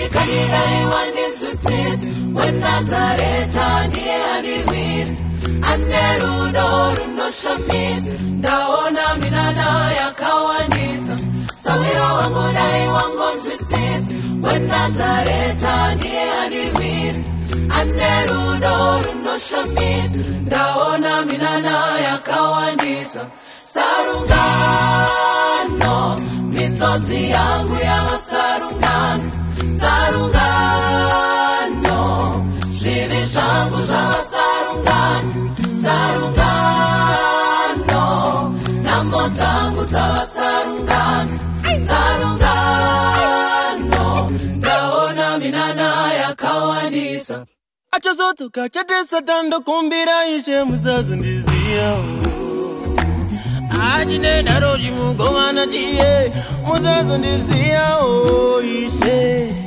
Kanidai wandinsusis when Nazareta ndiye andiwiri anerudo no shamis ndaona minana yakawanisa sawira wangu dai wangu nsusis when Nazareta ndiye andiwiri anerudo no shamis ndaona minana yakawanisa sarungano misodzi yangu ya masarungano sarungano shivi zvangu zvava sarungano sarungano nhamo dzangu dzava sarungano sarungano ndaona minana yakawandisa achazotoka chatesa tandokumbira ishe musazondiziya ajine naroti mugovana chiye musazondiziya ishe